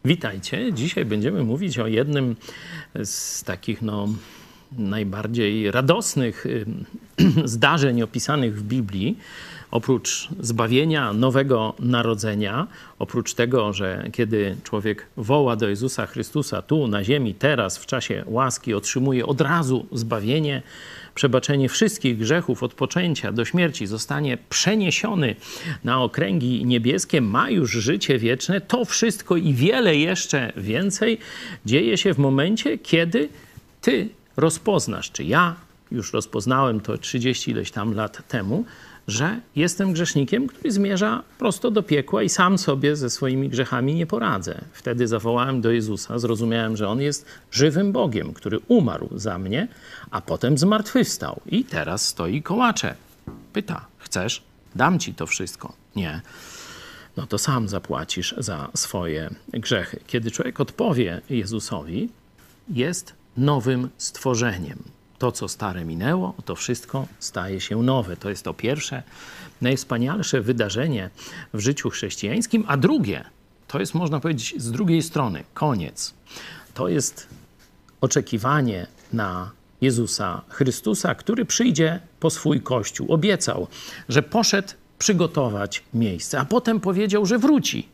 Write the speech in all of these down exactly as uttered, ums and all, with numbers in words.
Witajcie. Dzisiaj będziemy mówić o jednym z takich no, najbardziej radosnych zdarzeń opisanych w Biblii. Oprócz zbawienia, nowego narodzenia, oprócz tego, że kiedy człowiek woła do Jezusa Chrystusa tu na ziemi, teraz w czasie łaski otrzymuje od razu zbawienie, przebaczenie wszystkich grzechów od poczęcia do śmierci, zostanie przeniesiony na okręgi niebieskie, ma już życie wieczne. To wszystko i wiele jeszcze więcej dzieje się w momencie, kiedy ty rozpoznasz, czy ja już rozpoznałem to trzydzieści ileś tam lat temu, że jestem grzesznikiem, który zmierza prosto do piekła i sam sobie ze swoimi grzechami nie poradzę. Wtedy zawołałem do Jezusa, zrozumiałem, że On jest żywym Bogiem, który umarł za mnie, a potem zmartwychwstał i teraz stoi kołacze. Pyta, chcesz? Dam ci to wszystko. Nie. No to sam zapłacisz za swoje grzechy. Kiedy człowiek odpowie Jezusowi, jest nowym stworzeniem. To, co stare minęło, to wszystko staje się nowe. To jest to pierwsze, najwspanialsze wydarzenie w życiu chrześcijańskim. A drugie, to jest, można powiedzieć, z drugiej strony, koniec. To jest oczekiwanie na Jezusa Chrystusa, który przyjdzie po swój Kościół. Obiecał, że poszedł przygotować miejsce, a potem powiedział, że wróci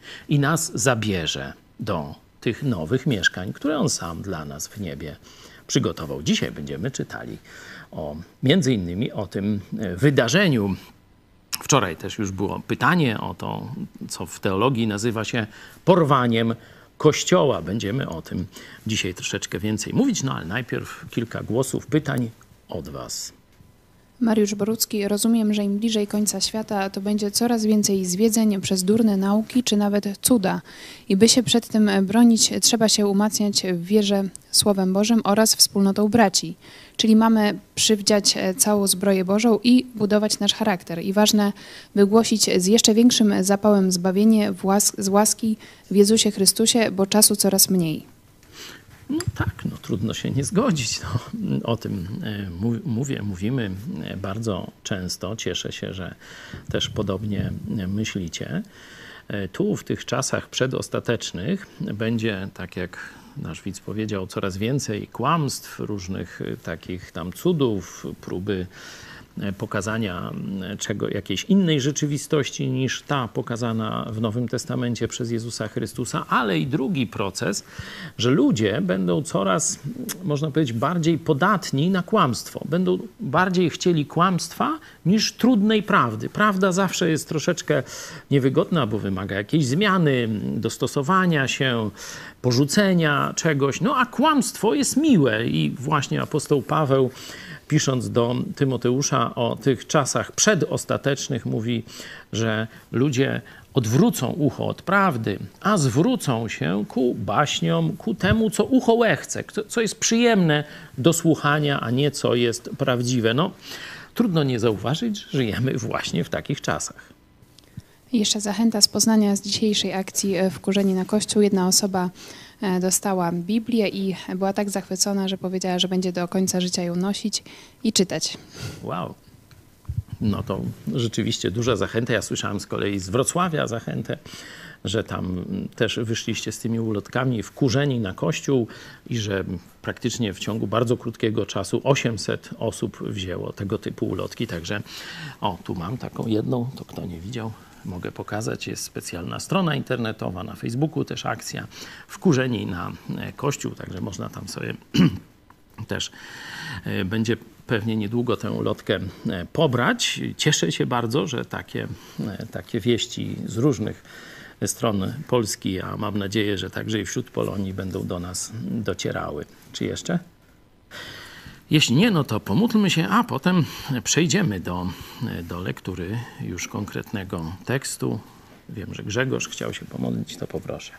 i nas zabierze do tych nowych mieszkań, które On sam dla nas w niebie przygotował. Dzisiaj będziemy czytali o, między innymi o tym wydarzeniu. Wczoraj też już było pytanie o to, co w teologii nazywa się porwaniem Kościoła. Będziemy o tym dzisiaj troszeczkę więcej mówić, no ale najpierw kilka głosów, pytań od was. Mariusz Borucki, rozumiem, że im bliżej końca świata, to będzie coraz więcej zwiedzeń przez durne nauki, czy nawet cuda. I by się przed tym bronić, trzeba się umacniać w wierze Słowem Bożym oraz wspólnotą braci. Czyli mamy przywdziać całą zbroję Bożą i budować nasz charakter. I ważne, by głosić z jeszcze większym zapałem zbawienie w łas- z łaski w Jezusie Chrystusie, bo czasu coraz mniej. No tak, no trudno się nie zgodzić. No, o tym mówię, mówimy bardzo często. Cieszę się, że też podobnie myślicie. Tu w tych czasach przedostatecznych będzie, tak jak nasz widz powiedział, coraz więcej kłamstw, różnych takich tam cudów, próby pokazania czego, jakiejś innej rzeczywistości niż ta pokazana w Nowym Testamencie przez Jezusa Chrystusa, ale i drugi proces, że ludzie będą coraz, można powiedzieć, bardziej podatni na kłamstwo. Będą bardziej chcieli kłamstwa niż trudnej prawdy. Prawda zawsze jest troszeczkę niewygodna, bo wymaga jakiejś zmiany, dostosowania się, porzucenia czegoś. No a kłamstwo jest miłe i właśnie apostoł Paweł, pisząc do Tymoteusza o tych czasach przedostatecznych, mówi, że ludzie odwrócą ucho od prawdy, a zwrócą się ku baśniom, ku temu, co ucho łechce, co jest przyjemne do słuchania, a nie co jest prawdziwe. No, trudno nie zauważyć, że żyjemy właśnie w takich czasach. Jeszcze zachęta z Poznania z dzisiejszej akcji Wkurzeni na Kościół. Jedna osoba dostała Biblię i była tak zachwycona, że powiedziała, że będzie do końca życia ją nosić i czytać. Wow. No to rzeczywiście duża zachęta. Ja słyszałem z kolei z Wrocławia zachętę, że tam też wyszliście z tymi ulotkami wkurzeni na Kościół i że praktycznie w ciągu bardzo krótkiego czasu osiemset osób wzięło tego typu ulotki. Także o, tu mam taką jedną, to kto nie widział, mogę pokazać. Jest specjalna strona internetowa, na Facebooku też akcja Wkurzeni na Kościół, także można tam sobie też będzie pewnie niedługo tę ulotkę pobrać. Cieszę się bardzo, że takie, takie wieści z różnych stron Polski, a mam nadzieję, że także i wśród Polonii będą do nas docierały. Czy jeszcze? Jeśli nie, no to pomódlmy się, a potem przejdziemy do, do lektury już konkretnego tekstu. Wiem, że Grzegorz chciał się pomodlić, to poproszę.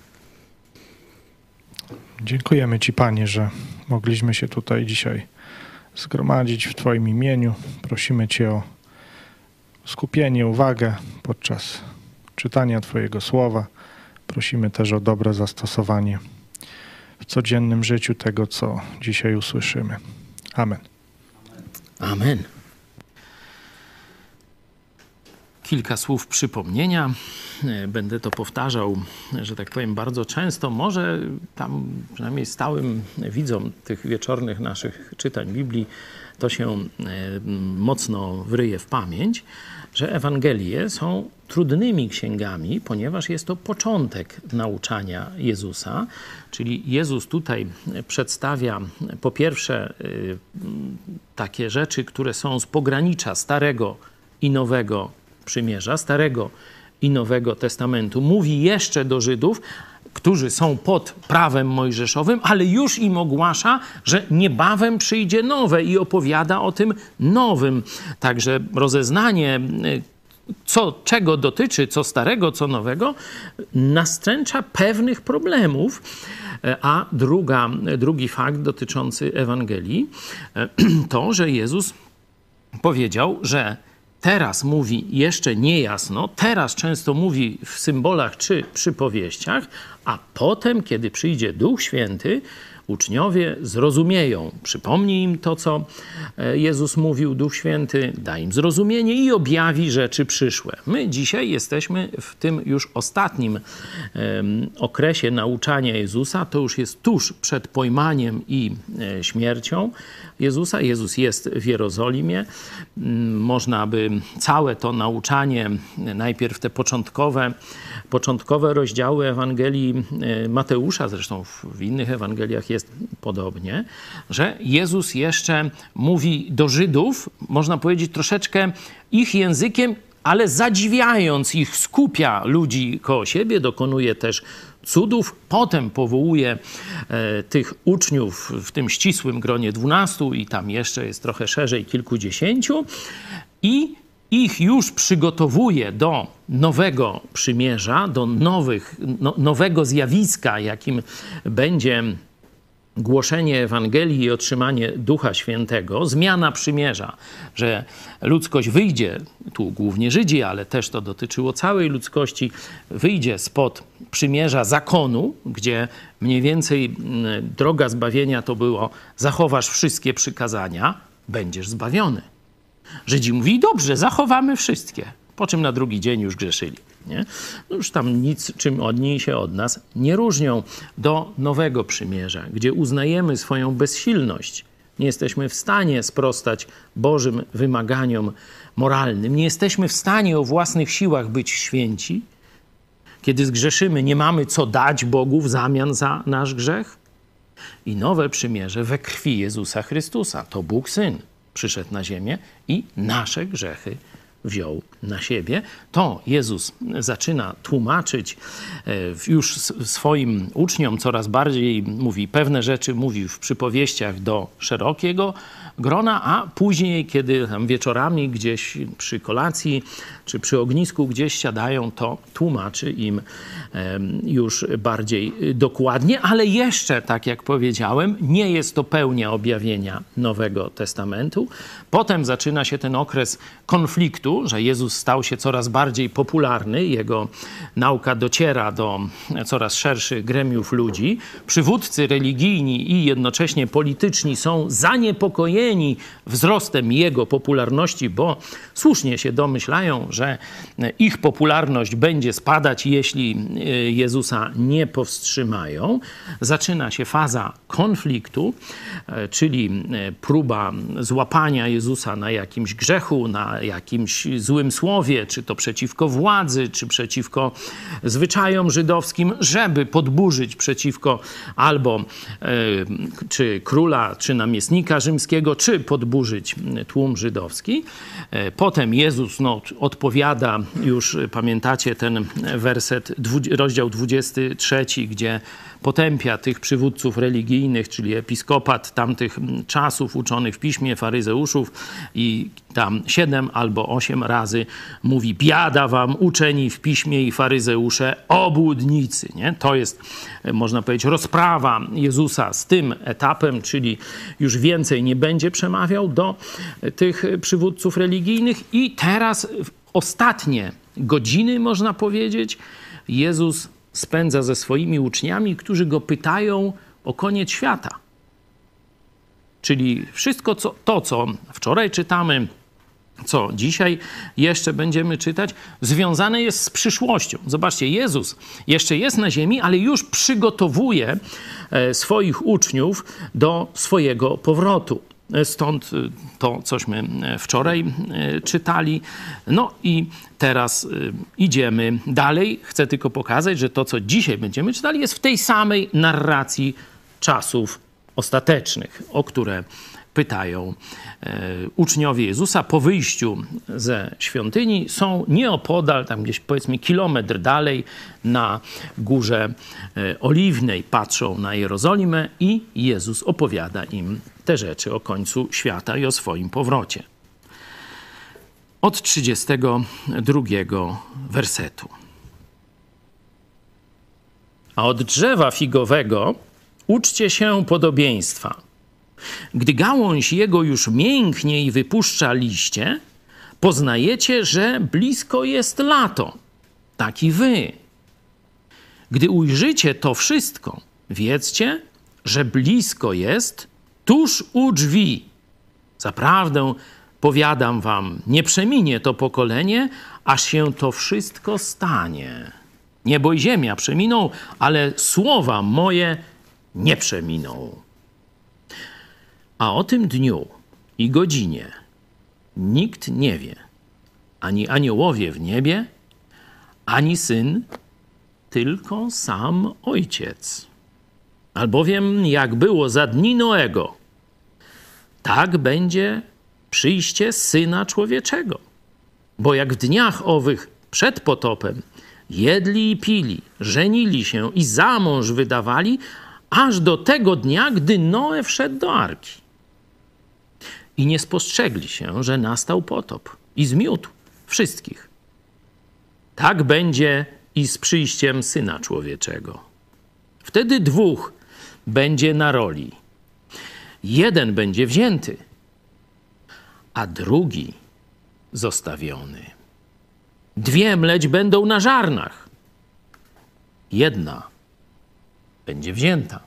Dziękujemy Ci, Panie, że mogliśmy się tutaj dzisiaj zgromadzić w Twoim imieniu. Prosimy Cię o skupienie, uwagę podczas czytania Twojego słowa. Prosimy też o dobre zastosowanie w codziennym życiu tego, co dzisiaj usłyszymy. Amen. Amen. kilka słów przypomnienia. Będę to powtarzał, że tak powiem, bardzo często. Może tam przynajmniej stałym widzom tych wieczornych naszych czytań Biblii to się mocno wryje w pamięć, że Ewangelie są trudnymi księgami, ponieważ jest to początek nauczania Jezusa. Czyli Jezus tutaj przedstawia po pierwsze takie rzeczy, które są z pogranicza Starego i Nowego Przymierza, Starego i Nowego Testamentu. Mówi jeszcze do Żydów, którzy są pod prawem mojżeszowym, ale już im ogłasza, że niebawem przyjdzie nowe i opowiada o tym nowym. Także rozeznanie, co, czego dotyczy, co starego, co nowego, nastręcza pewnych problemów. A druga, drugi fakt dotyczący Ewangelii to, że Jezus powiedział, że teraz mówi jeszcze niejasno, teraz często mówi w symbolach czy przypowieściach, a potem, kiedy przyjdzie Duch Święty, uczniowie zrozumieją. Przypomni im to, co Jezus mówił, Duch Święty, da im zrozumienie i objawi rzeczy przyszłe. My dzisiaj jesteśmy w tym już ostatnim um, okresie nauczania Jezusa. To już jest tuż przed pojmaniem i e, śmiercią Jezusa. Jezus jest w Jerozolimie. Można by całe to nauczanie, najpierw te początkowe, początkowe rozdziały Ewangelii Mateusza, zresztą w innych Ewangeliach jest podobnie, że Jezus jeszcze mówi do Żydów, można powiedzieć troszeczkę ich językiem, ale zadziwiając ich, skupia ludzi koło siebie, dokonuje też cudów, potem powołuje e, tych uczniów w tym ścisłym gronie dwunastu i tam jeszcze jest trochę szerzej kilkudziesięciu i ich już przygotowuje do nowego przymierza, do nowych, no, nowego zjawiska, jakim będzie głoszenie Ewangelii i otrzymanie Ducha Świętego, zmiana przymierza, że ludzkość wyjdzie, tu głównie Żydzi, ale też to dotyczyło całej ludzkości, wyjdzie spod przymierza zakonu, gdzie mniej więcej droga zbawienia to było zachowasz wszystkie przykazania, będziesz zbawiony. Żydzi mówili, dobrze, zachowamy wszystkie, po czym na drugi dzień już grzeszyli. Nie? No już tam nic, czym oni się od nas nie różnią, do nowego przymierza, gdzie uznajemy swoją bezsilność. Nie jesteśmy w stanie sprostać Bożym wymaganiom moralnym. Nie jesteśmy w stanie o własnych siłach być święci. Kiedy zgrzeszymy, nie mamy co dać Bogu w zamian za nasz grzech. I nowe przymierze we krwi Jezusa Chrystusa. To Bóg Syn przyszedł na ziemię i nasze grzechy wziął na siebie. To Jezus zaczyna tłumaczyć już swoim uczniom coraz bardziej, mówi pewne rzeczy, mówi w przypowieściach do szerokiego grona, a później, kiedy tam wieczorami gdzieś przy kolacji czy przy ognisku gdzieś siadają, to tłumaczy im już bardziej dokładnie, ale jeszcze, tak jak powiedziałem, nie jest to pełnia objawienia Nowego Testamentu. Potem zaczyna się ten okres konfliktu, że Jezus stał się coraz bardziej popularny, jego nauka dociera do coraz szerszych gremiów ludzi. Przywódcy religijni i jednocześnie polityczni są zaniepokojeni wzrostem jego popularności, bo słusznie się domyślają, że ich popularność będzie spadać, jeśli Jezusa nie powstrzymają. Zaczyna się faza konfliktu, czyli próba złapania Jezusa na jakimś grzechu, na jakimś złym słowie, czy to przeciwko władzy, czy przeciwko zwyczajom żydowskim, żeby podburzyć przeciwko albo e, czy króla, czy namiestnika rzymskiego, czy podburzyć tłum żydowski. E, potem Jezus no, odpowiada, już pamiętacie ten werset, rozdział dwudziesty trzeci, gdzie potępia tych przywódców religijnych, czyli episkopat tamtych czasów uczonych w piśmie, faryzeuszów, i tam siedem albo osiem razy mówi: biada wam, uczeni w piśmie i faryzeusze, obłudnicy. Nie? To jest, można powiedzieć, rozprawa Jezusa z tym etapem, czyli już więcej nie będzie przemawiał do tych przywódców religijnych. I teraz ostatnie godziny, można powiedzieć, Jezus spędza ze swoimi uczniami, którzy go pytają o koniec świata. Czyli wszystko co, to, co wczoraj czytamy co dzisiaj jeszcze będziemy czytać, związane jest z przyszłością. Zobaczcie, Jezus jeszcze jest na ziemi, ale już przygotowuje swoich uczniów do swojego powrotu. Stąd to, cośmy wczoraj czytali. No i teraz idziemy dalej. Chcę tylko pokazać, że to, co dzisiaj będziemy czytali, jest w tej samej narracji czasów ostatecznych, o które pytają uczniowie Jezusa po wyjściu ze świątyni. Są nieopodal, tam gdzieś powiedzmy kilometr dalej, na Górze Oliwnej. Patrzą na Jerozolimę i Jezus opowiada im te rzeczy o końcu świata i o swoim powrocie. Od trzydziestego drugiego wersetu. A od drzewa figowego uczcie się podobieństwa. Gdy gałąź jego już mięknie i wypuszcza liście, poznajecie, że blisko jest lato. Tak i wy. Gdy ujrzycie to wszystko, wiedzcie, że blisko jest tuż u drzwi. Zaprawdę powiadam wam, nie przeminie to pokolenie, aż się to wszystko stanie. Niebo i ziemia przeminą, ale słowa moje nie przeminą. A o tym dniu i godzinie nikt nie wie, ani aniołowie w niebie, ani Syn, tylko sam Ojciec. Albowiem jak było za dni Noego, tak będzie przyjście Syna Człowieczego. Bo jak w dniach owych przed potopem jedli i pili, żenili się i za mąż wydawali, aż do tego dnia, gdy Noe wszedł do arki. I nie spostrzegli się, że nastał potop i zmiótł wszystkich. Tak będzie i z przyjściem Syna Człowieczego. Wtedy dwóch będzie na roli. Jeden będzie wzięty, a drugi zostawiony. Dwie mleć będą na żarnach. Jedna będzie wzięta,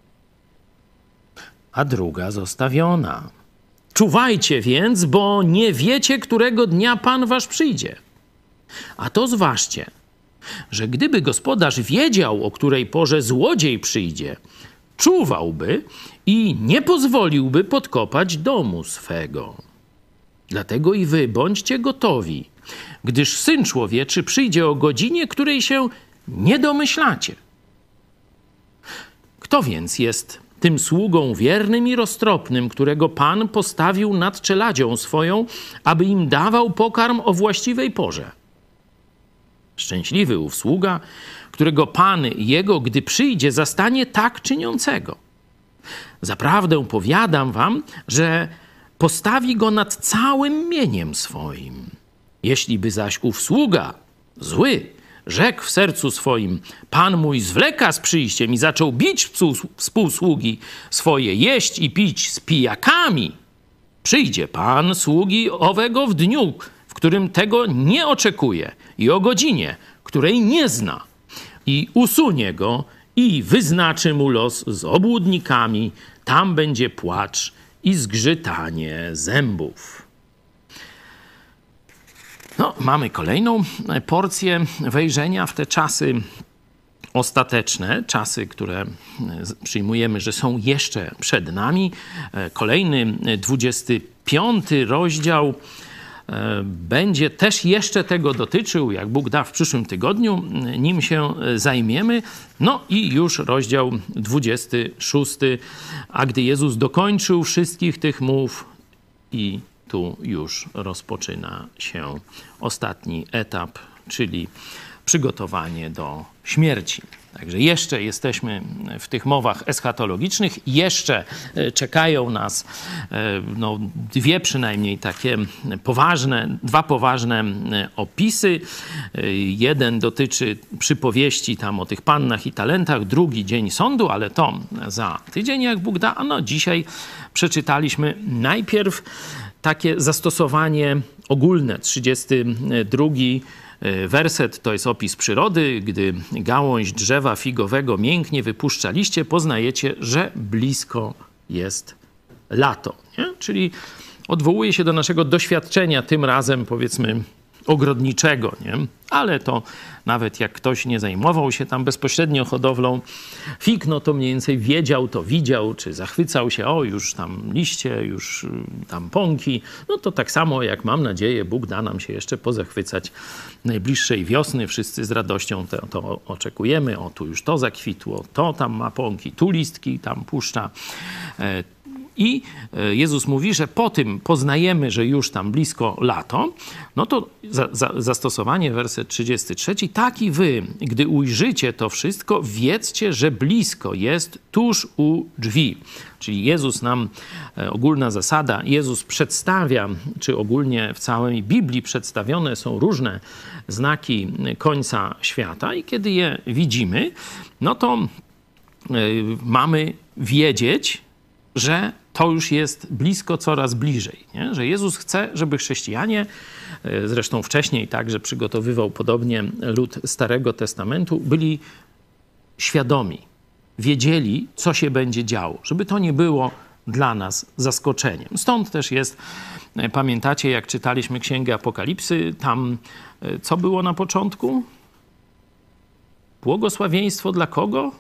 a druga zostawiona. Czuwajcie więc, bo nie wiecie, którego dnia Pan wasz przyjdzie. A to zważcie, że gdyby gospodarz wiedział, o której porze złodziej przyjdzie, czuwałby i nie pozwoliłby podkopać domu swego. Dlatego i wy bądźcie gotowi, gdyż Syn Człowieczy przyjdzie o godzinie, której się nie domyślacie. Kto więc jest tym sługą wiernym i roztropnym, którego Pan postawił nad czeladzią swoją, aby im dawał pokarm o właściwej porze? Szczęśliwy ów sługa, którego Pan jego, gdy przyjdzie, zastanie tak czyniącego. Zaprawdę powiadam wam, że postawi go nad całym mieniem swoim. Jeśli by zaś ów sługa, zły, rzekł w sercu swoim, Pan mój zwleka z przyjściem i zaczął bić współsługi swoje, jeść i pić z pijakami, przyjdzie Pan sługi owego w dniu, w którym tego nie oczekuje i o godzinie, której nie zna, i usunie go i wyznaczy mu los z obłudnikami. Tam będzie płacz i zgrzytanie zębów. No, mamy kolejną porcję wejrzenia w te czasy ostateczne, czasy, które przyjmujemy, że są jeszcze przed nami. Kolejny, dwudziesty piąty rozdział będzie też jeszcze tego dotyczył, jak Bóg da w przyszłym tygodniu, nim się zajmiemy. No i już rozdział dwudziesty szósty, a gdy Jezus dokończył wszystkich tych mów, i tu już rozpoczyna się ostatni etap, czyli przygotowanie do śmierci. Także jeszcze jesteśmy w tych mowach eschatologicznych, jeszcze czekają nas no, dwie przynajmniej takie poważne, dwa poważne opisy. Jeden dotyczy przypowieści tam o tych pannach i talentach, drugi dzień sądu, ale to za tydzień, jak Bóg da. A no dzisiaj przeczytaliśmy najpierw takie zastosowanie ogólne, trzydziesty drugi werset, to jest opis przyrody. Gdy gałąź drzewa figowego mięknie wypuszcza liście, poznajecie, że blisko jest lato. Nie? Czyli odwołuje się do naszego doświadczenia, tym razem powiedzmy ogrodniczego, nie? Ale to nawet jak ktoś nie zajmował się tam bezpośrednio hodowlą fig, no to mniej więcej wiedział, to widział, czy zachwycał się, o już tam liście, już tam pąki, no to tak samo jak mam nadzieję, Bóg da nam się jeszcze pozachwycać najbliższej wiosny, wszyscy z radością to, to oczekujemy, o tu już to zakwitło, to tam ma pąki, tu listki tam puszcza. I Jezus mówi, że po tym poznajemy, że już tam blisko lato, no to za, za, zastosowanie, werset trzydziesty trzeci. Tak i wy, gdy ujrzycie to wszystko, wiedzcie, że blisko jest tuż u drzwi. Czyli Jezus nam, ogólna zasada, Jezus przedstawia, czy ogólnie w całej Biblii przedstawione są różne znaki końca świata i kiedy je widzimy, no to mamy wiedzieć, że to już jest blisko, coraz bliżej. Nie? Że Jezus chce, żeby chrześcijanie, zresztą wcześniej także przygotowywał podobnie lud Starego Testamentu, byli świadomi, wiedzieli, co się będzie działo, żeby to nie było dla nas zaskoczeniem. Stąd też jest, pamiętacie, jak czytaliśmy Księgę Apokalipsy, tam co było na początku? Błogosławieństwo dla kogo?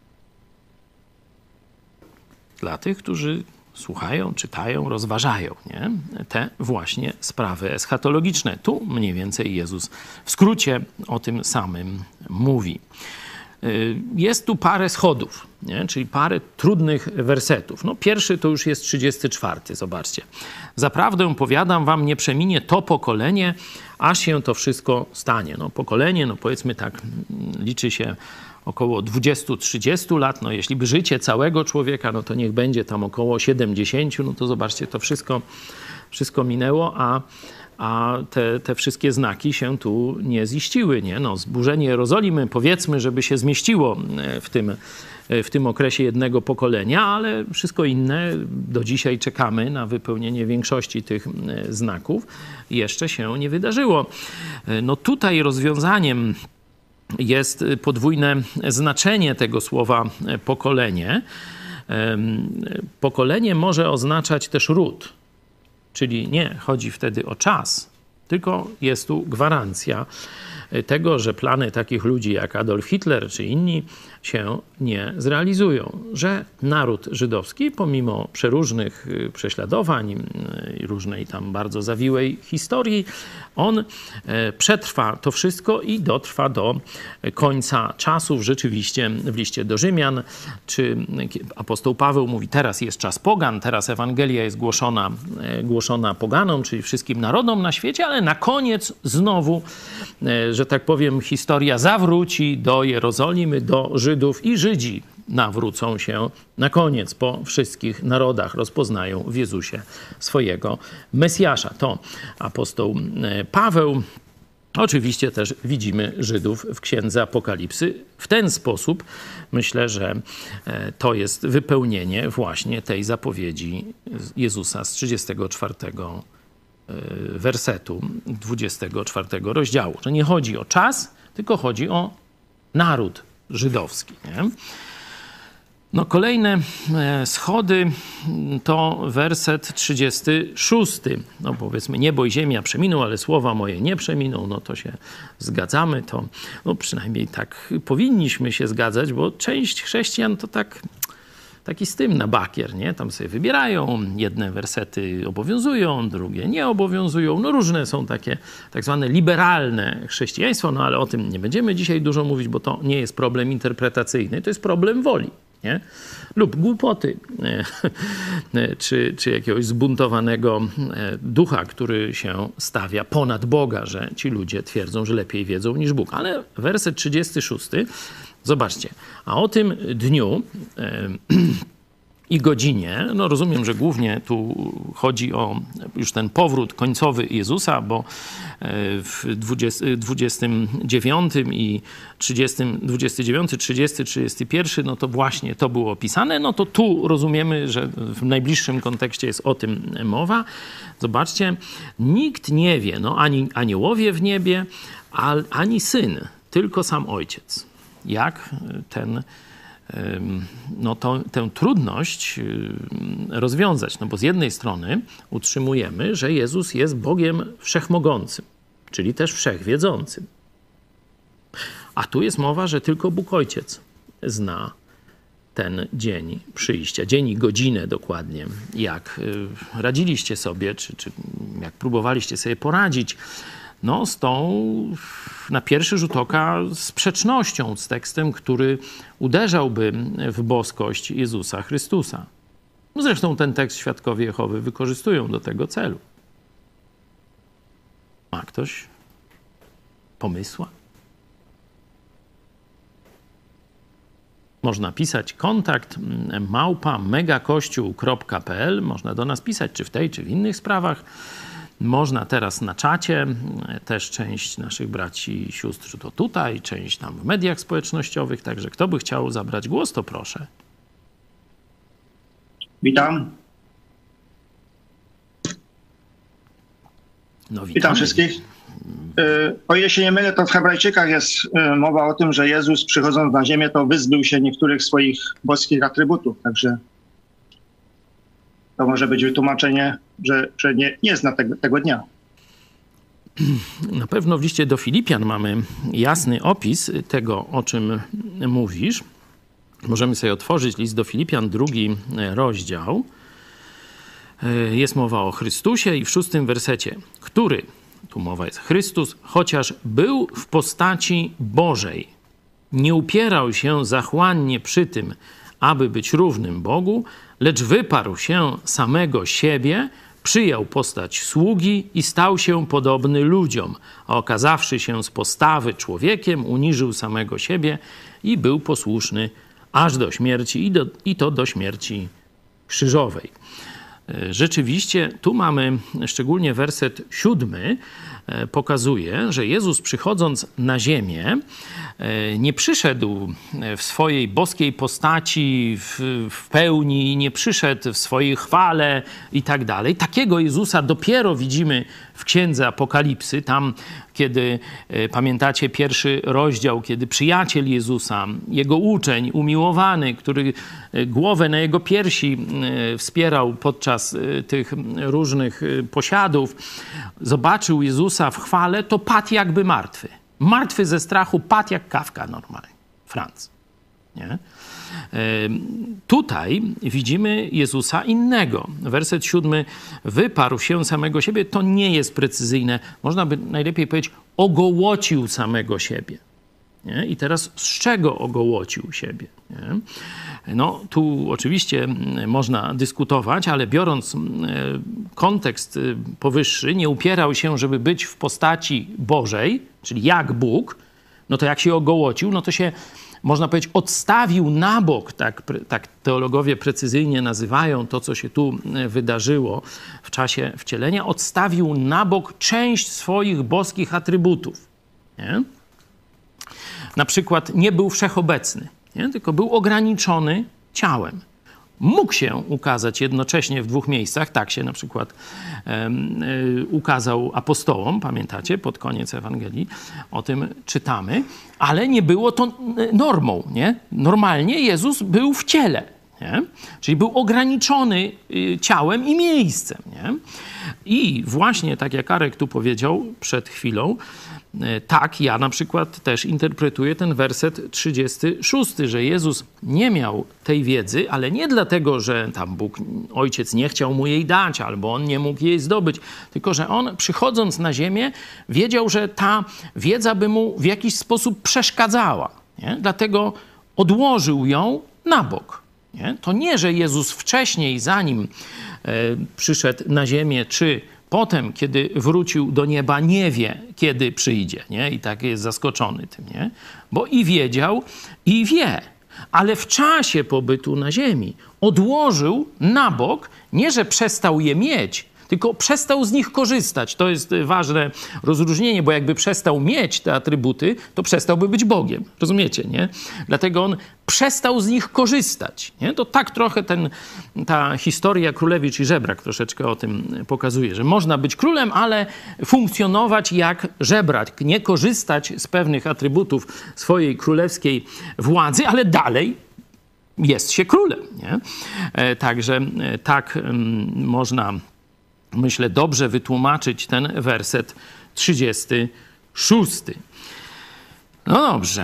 Dla tych, którzy słuchają, czytają, rozważają, nie? Te właśnie sprawy eschatologiczne. Tu mniej więcej Jezus w skrócie o tym samym mówi. Jest tu parę schodów, nie? Czyli parę trudnych wersetów. No, pierwszy to już jest trzydziesty czwarty, zobaczcie. Zaprawdę powiadam wam, nie przeminie to pokolenie, aż się to wszystko stanie. No, pokolenie, no powiedzmy tak, liczy się około dwadzieścia trzydzieści lat, no jeśli by życie całego człowieka, no to niech będzie tam około siedemdziesiąt, no to zobaczcie, to wszystko, wszystko minęło, a, a te, te wszystkie znaki się tu nie ziściły, nie? No, zburzenie Jerozolimy, powiedzmy, żeby się zmieściło w tym, w tym okresie jednego pokolenia, ale wszystko inne, do dzisiaj czekamy na wypełnienie większości tych znaków, jeszcze się nie wydarzyło. No tutaj rozwiązaniem jest podwójne znaczenie tego słowa pokolenie. Pokolenie może oznaczać też ród, czyli nie chodzi wtedy o czas, tylko jest tu gwarancja tego, że plany takich ludzi jak Adolf Hitler czy inni się nie zrealizują, że naród żydowski pomimo przeróżnych prześladowań i różnej tam bardzo zawiłej historii, on przetrwa to wszystko i dotrwa do końca czasów. Rzeczywiście w liście do Rzymian, czy apostoł Paweł mówi, teraz jest czas pogan, teraz Ewangelia jest głoszona, głoszona poganom, czyli wszystkim narodom na świecie, ale na koniec znowu, że tak powiem, historia zawróci do Jerozolimy, do Żydów i Żydzi nawrócą się na koniec po wszystkich narodach, rozpoznają w Jezusie swojego Mesjasza. To apostoł Paweł. Oczywiście też widzimy Żydów w Księdze Apokalipsy. W ten sposób myślę, że to jest wypełnienie właśnie tej zapowiedzi Jezusa z trzydziestego czwartego wersetu dwudziestego czwartego rozdziału. Że nie chodzi o czas, tylko chodzi o naród żydowski. Nie? No, kolejne schody to werset trzydziesty szósty. No powiedzmy, niebo i ziemia przeminą, ale słowa moje nie przeminą. No to się zgadzamy. To no, przynajmniej tak powinniśmy się zgadzać, bo część chrześcijan to tak... taki z tym na bakier, nie? Tam sobie wybierają, jedne wersety obowiązują, drugie nie obowiązują. No różne są takie tak zwane liberalne chrześcijaństwo, no ale o tym nie będziemy dzisiaj dużo mówić, bo to nie jest problem interpretacyjny, to jest problem woli, nie? Lub głupoty, czy, czy jakiegoś zbuntowanego ducha, który się stawia ponad Boga, że ci ludzie twierdzą, że lepiej wiedzą niż Bóg. Ale werset trzydziesty szósty, zobaczcie, a o tym dniu i godzinie, no rozumiem, że głównie tu chodzi o już ten powrót końcowy Jezusa, bo w dwudziestym dziewiątym i trzydziestym, dwudziesty dziewiąty, trzydziesty, trzydziesty pierwszy, no to właśnie to było opisane, no to tu rozumiemy, że w najbliższym kontekście jest o tym mowa. Zobaczcie, nikt nie wie, no ani aniołowie w niebie, ani Syn, tylko sam Ojciec. Jak ten no to tę trudność rozwiązać. No bo z jednej strony utrzymujemy, że Jezus jest Bogiem wszechmogącym, czyli też wszechwiedzącym. A tu jest mowa, że tylko Bóg Ojciec zna ten dzień przyjścia, dzień i godzinę dokładnie. Jak radziliście sobie, czy, czy jak próbowaliście sobie poradzić, no z tą na pierwszy rzut oka sprzecznością z tekstem, który uderzałby w boskość Jezusa Chrystusa. Zresztą ten tekst świadkowie Jehowy wykorzystują do tego celu. Ma ktoś pomysła? Można pisać kontakt małpa megakościół kropka p l. Można do nas pisać, czy w tej, czy w innych sprawach. Można teraz na czacie, też część naszych braci i sióstr to tutaj, część tam w mediach społecznościowych, także kto by chciał zabrać głos, to proszę. Witam. No, Witam wszystkich. O ile się nie mylę, to w Hebrajczykach jest mowa o tym, że Jezus przychodząc na ziemię, to wyzbył się niektórych swoich boskich atrybutów, także to może być wytłumaczenie, że, że nie, nie zna tego, tego dnia. Na pewno w liście do Filipian mamy jasny opis tego, o czym mówisz. Możemy sobie otworzyć list do Filipian, drugi rozdział. Jest mowa o Chrystusie i w szóstym wersecie, który, tu mowa jest Chrystus, chociaż był w postaci Bożej, nie upierał się zachłannie przy tym, aby być równym Bogu, lecz wyparł się samego siebie, przyjął postać sługi i stał się podobny ludziom, a okazawszy się z postawy człowiekiem, uniżył samego siebie i był posłuszny aż do śmierci i, do, i to do śmierci krzyżowej. Rzeczywiście, tu mamy szczególnie werset siódmy, pokazuje, że Jezus przychodząc na ziemię nie przyszedł w swojej boskiej postaci w, w pełni, nie przyszedł w swojej chwale i tak dalej. Takiego Jezusa dopiero widzimy w Księdze Apokalipsy, tam kiedy, pamiętacie pierwszy rozdział, kiedy przyjaciel Jezusa, jego uczeń, umiłowany, który głowę na jego piersi wspierał podczas tych różnych posiadów, zobaczył Jezusa w chwale, to padł jakby martwy. Martwy ze strachu, padł jak kawka normalnie. Franc. Nie? Tutaj widzimy Jezusa innego. Werset siódmy, wyparł się samego siebie, to nie jest precyzyjne. Można by najlepiej powiedzieć, ogołocił samego siebie. Nie? I teraz z czego ogołocił siebie? Nie? No tu oczywiście można dyskutować, ale biorąc kontekst powyższy, nie upierał się, żeby być w postaci Bożej, czyli jak Bóg, no to jak się ogołocił, no to się, można powiedzieć, odstawił na bok, tak, tak teologowie precyzyjnie nazywają to, co się tu wydarzyło w czasie wcielenia, odstawił na bok część swoich boskich atrybutów. Nie? Na przykład nie był wszechobecny, nie? Tylko był ograniczony ciałem. Mógł się ukazać jednocześnie w dwóch miejscach. Tak się na przykład um, y, ukazał apostołom, pamiętacie, pod koniec Ewangelii o tym czytamy, ale nie było to normą. Nie? Normalnie Jezus był w ciele, nie? Czyli był ograniczony y, ciałem i miejscem. Nie? I właśnie tak jak Arek tu powiedział przed chwilą, tak, ja na przykład też interpretuję ten werset trzydziesty szósty, że Jezus nie miał tej wiedzy, ale nie dlatego, że tam Bóg, Ojciec nie chciał mu jej dać, albo On nie mógł jej zdobyć, tylko że On przychodząc na ziemię wiedział, że ta wiedza by mu w jakiś sposób przeszkadzała. Nie? Dlatego odłożył ją na bok. Nie? To nie, że Jezus wcześniej, zanim e, przyszedł na ziemię, czy potem, kiedy wrócił do nieba, nie wie, kiedy przyjdzie, nie? I tak jest zaskoczony tym, nie? Bo i wiedział, i wie. Ale w czasie pobytu na ziemi odłożył na bok, nie że przestał je mieć, tylko przestał z nich korzystać. To jest ważne rozróżnienie, bo jakby przestał mieć te atrybuty, to przestałby być Bogiem. Rozumiecie, nie? Dlatego on przestał z nich korzystać. Nie? To tak trochę ten, ta historia Królewicz i Żebrak troszeczkę o tym pokazuje, że można być królem, ale funkcjonować jak żebrak, nie korzystać z pewnych atrybutów swojej królewskiej władzy, ale dalej jest się królem, nie? Także tak można, myślę, dobrze wytłumaczyć ten werset trzydziesty szósty. No dobrze,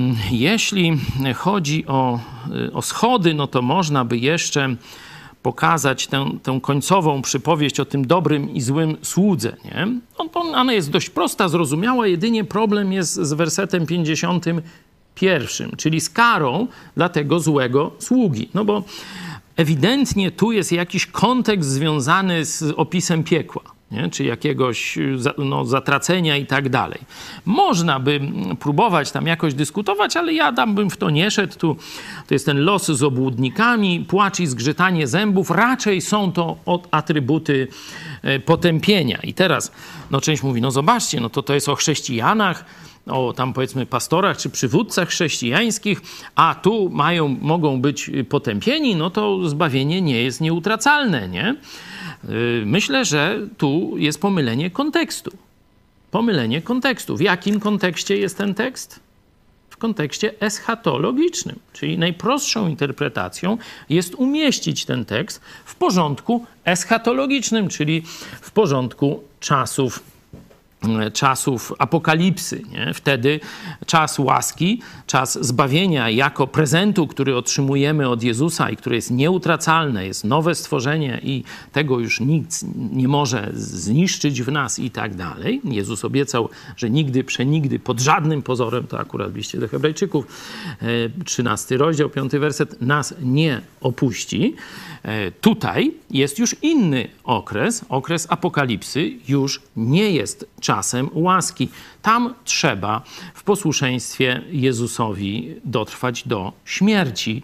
jeśli chodzi o, o schody, no to można by jeszcze pokazać tę, tę końcową przypowieść o tym dobrym i złym słudze, nie? Ona jest dość prosta, zrozumiała, jedynie problem jest z wersetem pięćdziesiątym pierwszym, czyli z karą dla tego złego sługi. No bo ewidentnie tu jest jakiś kontekst związany z opisem piekła, nie? Czy jakiegoś no, zatracenia i tak dalej. Można by próbować tam jakoś dyskutować, ale ja tam bym w to nie szedł. Tu to jest ten los z obłudnikami, płacz i zgrzytanie zębów. Raczej są to atrybuty potępienia. I teraz no, część mówi, no zobaczcie, no to to jest o chrześcijanach, o tam powiedzmy pastorach czy przywódcach chrześcijańskich, a tu mają, mogą być potępieni, no to zbawienie nie jest nieutracalne, nie? Myślę, że tu jest pomylenie kontekstu. Pomylenie kontekstu. W jakim kontekście jest ten tekst? W kontekście eschatologicznym, czyli najprostszą interpretacją jest umieścić ten tekst w porządku eschatologicznym, czyli w porządku czasów czasów apokalipsy, nie? Wtedy czas łaski, czas zbawienia jako prezentu, który otrzymujemy od Jezusa i które jest nieutracalne, jest nowe stworzenie i tego już nikt nie może zniszczyć w nas i tak dalej. Jezus obiecał, że nigdy, przenigdy, pod żadnym pozorem, to akurat w liście do Hebrajczyków, trzynasty rozdział, piąty werset, nas nie opuści. Tutaj jest już inny okres, okres apokalipsy już nie jest czasem łaski. Tam trzeba w posłuszeństwie Jezusowi dotrwać do śmierci,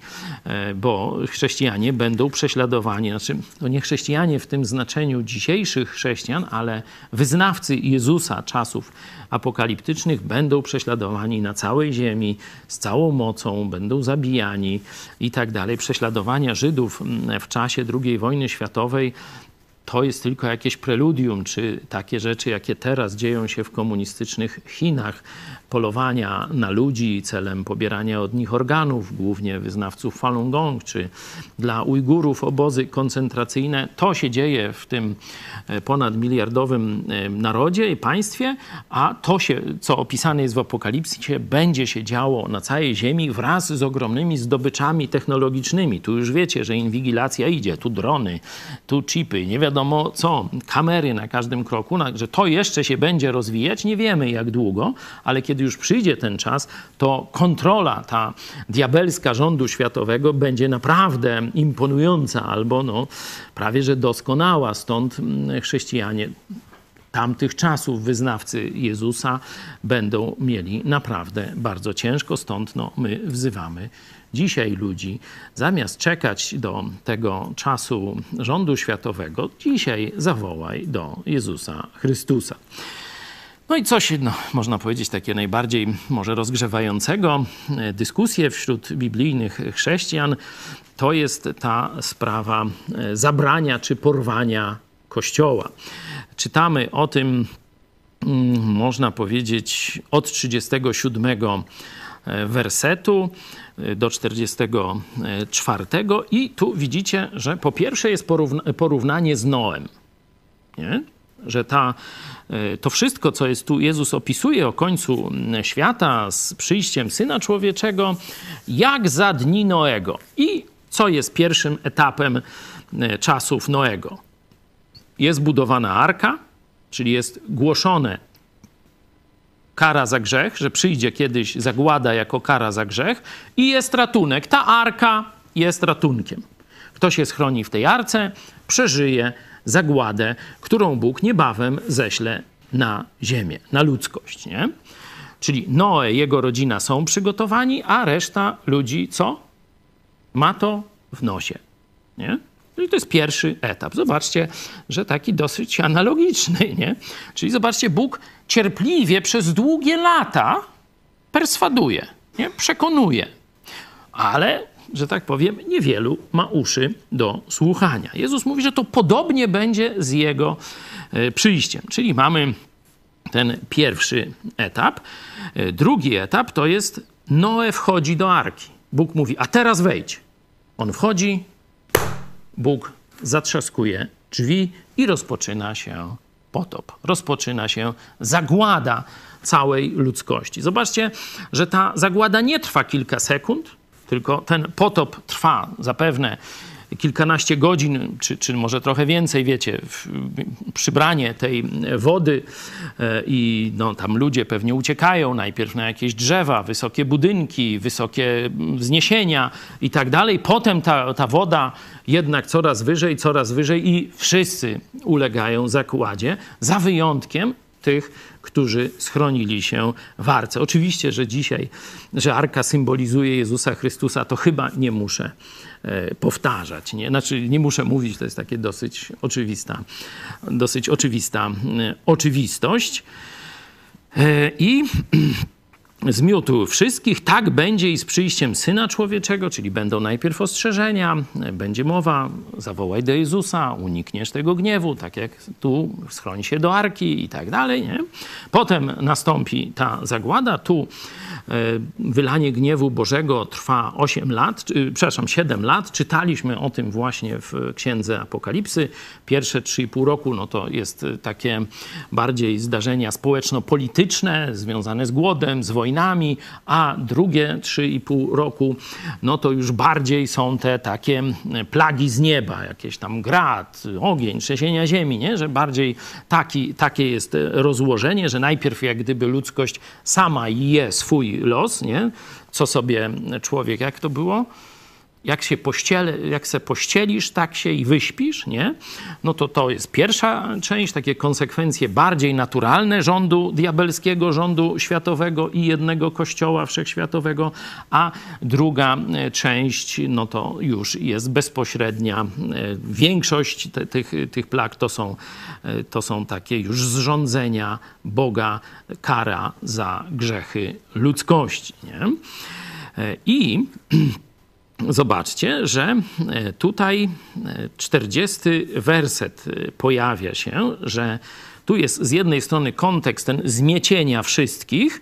bo chrześcijanie będą prześladowani. Znaczy, to nie chrześcijanie w tym znaczeniu dzisiejszych chrześcijan, ale wyznawcy Jezusa czasów apokaliptycznych będą prześladowani na całej ziemi z całą mocą, będą zabijani i tak dalej. Prześladowania Żydów w czasie drugiej wojny światowej to jest tylko jakieś preludium, czy takie rzeczy, jakie teraz dzieją się w komunistycznych Chinach, polowania na ludzi celem pobierania od nich organów, głównie wyznawców Falun Gong, czy dla Ujgurów obozy koncentracyjne. To się dzieje w tym ponadmiliardowym narodzie i państwie, a to się, co opisane jest w Apokalipsie, będzie się działo na całej ziemi wraz z ogromnymi zdobyczami technologicznymi. Tu już wiecie, że inwigilacja idzie, tu drony, tu chipy, nie wiadomo co, kamery na każdym kroku, że to jeszcze się będzie rozwijać, nie wiemy jak długo, ale kiedy już przyjdzie ten czas, to kontrola ta diabelska rządu światowego będzie naprawdę imponująca albo no, prawie że doskonała. Stąd chrześcijanie tamtych czasów, wyznawcy Jezusa, będą mieli naprawdę bardzo ciężko. Stąd no, my wzywamy dzisiaj ludzi, zamiast czekać do tego czasu rządu światowego, dzisiaj zawołaj do Jezusa Chrystusa. No i coś, no, można powiedzieć, takie najbardziej może rozgrzewającego dyskusję wśród biblijnych chrześcijan, to jest ta sprawa zabrania czy porwania Kościoła. Czytamy o tym, można powiedzieć, od trzydziestego siódmego wersetu do czterdziestego czwartego i tu widzicie, że po pierwsze jest porówna- porównanie z Noem, nie? Że ta, to wszystko, co jest tu, Jezus opisuje o końcu świata z przyjściem Syna Człowieczego, jak za dni Noego. I co jest pierwszym etapem czasów Noego? Jest budowana arka, czyli jest głoszone kara za grzech, że przyjdzie kiedyś zagłada jako kara za grzech i jest ratunek. Ta arka jest ratunkiem. Kto się schroni w tej arce, przeżyje zagładę, którą Bóg niebawem ześle na ziemię, na ludzkość, nie? Czyli Noe, jego rodzina są przygotowani, a reszta ludzi co? Ma to w nosie, nie? Czyli to jest pierwszy etap. Zobaczcie, że taki dosyć analogiczny, nie? Czyli zobaczcie, Bóg cierpliwie przez długie lata perswaduje, nie? Przekonuje, ale, że tak powiem, niewielu ma uszy do słuchania. Jezus mówi, że to podobnie będzie z Jego przyjściem. Czyli mamy ten pierwszy etap. Drugi etap to jest Noe wchodzi do arki. Bóg mówi, a teraz wejdź. On wchodzi, Bóg zatrzaskuje drzwi i rozpoczyna się potop. Rozpoczyna się zagłada całej ludzkości. Zobaczcie, że ta zagłada nie trwa kilka sekund, tylko ten potop trwa zapewne kilkanaście godzin, czy, czy może trochę więcej, wiecie, przybranie tej wody i no, tam ludzie pewnie uciekają najpierw na jakieś drzewa, wysokie budynki, wysokie wzniesienia i tak dalej. Potem ta, ta woda jednak coraz wyżej, coraz wyżej i wszyscy ulegają zagładzie, za wyjątkiem tych, którzy schronili się w arce. Oczywiście, że dzisiaj, że arka symbolizuje Jezusa Chrystusa, to chyba nie muszę e, powtarzać. Nie? Znaczy, nie muszę mówić, to jest takie dosyć oczywista, dosyć oczywista e, oczywistość. E, I zmiótł wszystkich, tak będzie i z przyjściem Syna Człowieczego, czyli będą najpierw ostrzeżenia, będzie mowa, zawołaj do Jezusa, unikniesz tego gniewu, tak jak tu, schroń się do arki i tak dalej. Nie? Potem nastąpi ta zagłada, tu wylanie gniewu Bożego trwa osiem lat, przepraszam, siedem lat. Czytaliśmy o tym właśnie w Księdze Apokalipsy. Pierwsze trzy i pół roku no to jest takie bardziej zdarzenia społeczno-polityczne związane z głodem, z wojnami, a drugie trzy i pół roku no to już bardziej są te takie plagi z nieba, jakieś tam grad, ogień, trzęsienia ziemi, nie? Że bardziej taki, takie jest rozłożenie, że najpierw jak gdyby ludzkość sama je swój los, nie? Co sobie człowiek, jak to było? Jak się pościele, jak se pościelisz, tak się i wyśpisz, nie? No to to jest pierwsza część, takie konsekwencje bardziej naturalne rządu diabelskiego, rządu światowego i jednego kościoła wszechświatowego, a druga część, no to już jest bezpośrednia. Większość te, tych, tych plag to są, to są takie już zrządzenia Boga, kara za grzechy ludzkości, nie? I zobaczcie, że tutaj czterdziesty werset pojawia się, że tu jest z jednej strony kontekst ten zmiecienia wszystkich.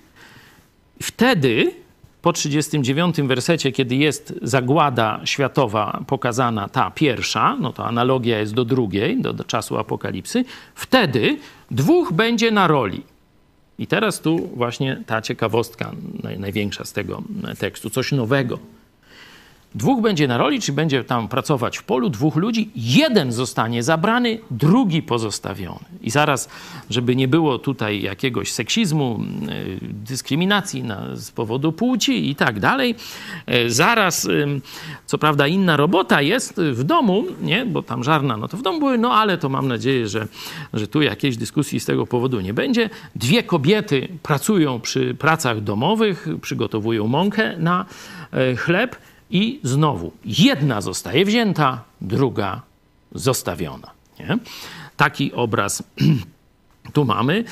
Wtedy po trzydziestym dziewiątym wersecie, kiedy jest zagłada światowa pokazana, ta pierwsza, no to analogia jest do drugiej, do, do czasu apokalipsy, wtedy dwóch będzie na roli. I teraz tu właśnie ta ciekawostka naj, największa z tego tekstu, coś nowego. Dwóch będzie na roli, czy będzie tam pracować w polu, dwóch ludzi, jeden zostanie zabrany, drugi pozostawiony. I zaraz, żeby nie było tutaj jakiegoś seksizmu, dyskryminacji na, z powodu płci i tak dalej, zaraz, co prawda inna robota jest w domu, nie, bo tam żarna, no to w domu były, no ale to mam nadzieję, że, że tu jakiejś dyskusji z tego powodu nie będzie. Dwie kobiety pracują przy pracach domowych, przygotowują mąkę na chleb, i znowu jedna zostaje wzięta, druga zostawiona. Nie? Taki obraz tu mamy.